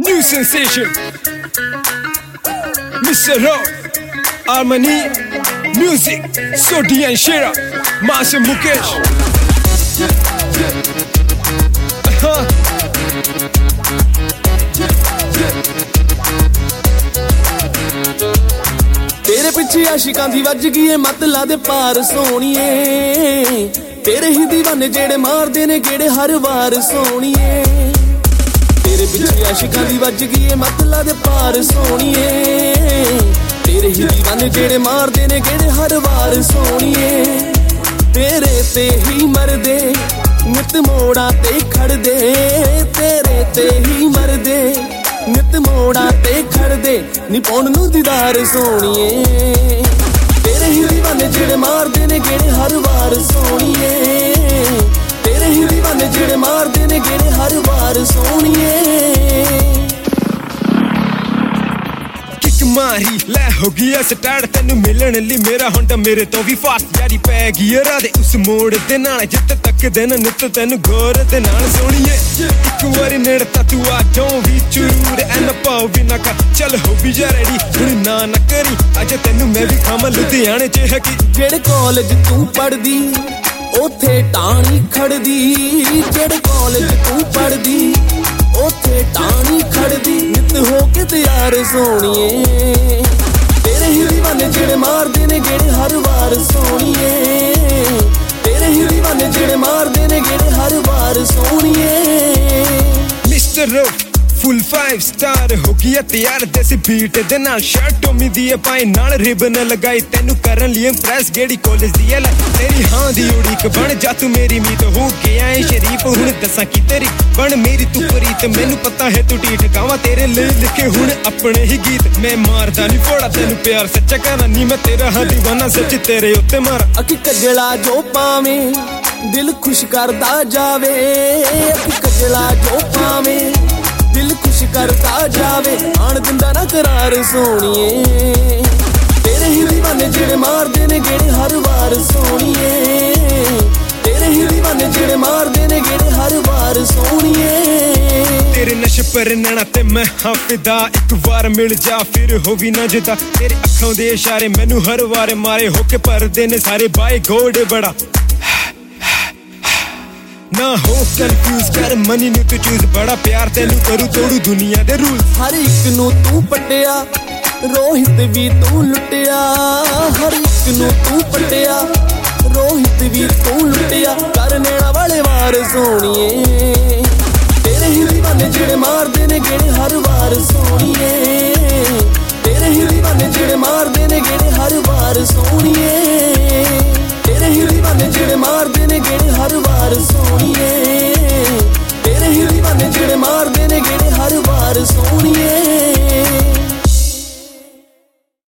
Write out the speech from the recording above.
new sensation. Mr. Rock, Harmony, music, Sodi and Shera, Master Mukesh. तेरे पिछे आशिकां दी वज गई है मत ला दे पार सोनिए तेरे ही दीवाने जेड़े मारदे ने गेड़े हर वार सोनिए तेरे पिछे आशिकां दी वज गई है मत ला दे पार सोनिए तेरे ही दीवाने जेड़े मारदे ने गेड़े हर वार सोनिए तेरे ते ही मरदे नित मोड़ा ते खड़दे तेरे ते ही मरदे नित मोड़ा ते खड़दे नी पौन नू दीदार सोनिए तेरे ही दीवाने जेड़े मारदे ने गेड़े हर वार सोनिए तेरे ही दीवाने जेड़े मारदे ने गेड़े हर वार सोनिए मारी लै हो गया स्टार्ट तेनू मिलन ली मेरा होंडा मेरे तो भी फास्ट यारी पै गई राधे उस मोड़ दे नाल जित तक दिन नित तेनू गौर दे नाल सोनिए एक बारी नेड़ ता तू आ जाओ भी चूर एन पाओ भी ना कर चल हो भी जा रेडी हुण ना न करी अज तेनू मैं भी खावां लुधियाने च है कि जेड़े कॉलेज तू पढ़दी ओथे टाणी खड़दी जेड़े कॉलेज तू पढ़दी ओथे टाणी खड़दी नित हो के तैयार सोनिए तेरे ही दीवाने जेड़े मारदे ने गेड़े हर वार सोनिए तेरे ही दीवाने जेड़े मारदे ने गेड़े हर वार सोनिए मिस्टर रो फुल 5 स्टार हो गया तैयार देसी बीट दे नाल शर्ट टोमी दी पाई नाल रिबन लगाई तेनू करन लिए इंप्रेस गेड़ी कॉलेज दी है तेरी हां दी उड़ीक बन जा तू मेरी मीत हो गया है शरीफ हुण दसा की तेरी बन मेरी तू प्रीत मैनू पता है तू टीठ गावा तेरे लिए लिखे हुण अपने ही गीत मैं मारदा नहीं फोड़ा तेनू प्यार सच्चा कहना नहीं मैं तेरा हां दीवाना सच तेरे उत्ते मार अखी कजला जो पावे दिल खुश करदा जावे अखी कजला जो पावे दिल खुश करता जावे आन दिंदा ना करार सोनिए तेरे ही दीवाने जेड़े मारदे ने गेड़े हर वार सोनिए तेरे ही दीवाने जेड़े मारदे ने गेड़े हर वार सोनिए तेरे नशे पर नैना ते मैं हां फिदा एक बार मिल जा फिर हो भी ना जुदा तेरे अखां दे इशारे मैनू हर वार मारे होके भरदे ने सारे बाय गॉड बड़ा ना हो कंफ्यूज कर मनी नु तू चूज बड़ा प्यार तेनू करू तोड़ू दुनिया दे रूल हर एक नु तू पटिया रोहित भी तू लुटिया हर एक नु तू पटिया रोहित भी तू लुटिया कर नेड़ा वाले वार सोनिए तेरे ही दीवाने जेड़े मारदे ने गेड़े हर वार सोनिए